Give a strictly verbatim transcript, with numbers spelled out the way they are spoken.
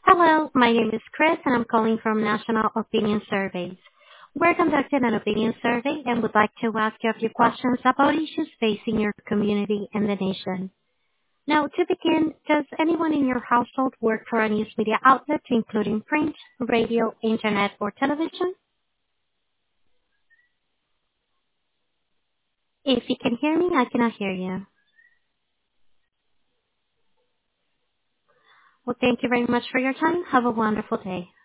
Hello, my name is Chris, and I'm calling from National Opinion Surveys. We're conducting an opinion survey and would like to ask you a few questions about issues facing your community and the nation. Now, to begin, does anyone in your household work for a news media outlet, including print, radio, internet, or television? If you can hear me, I cannot hear you. Well, thank you very much for your time. Have a wonderful day.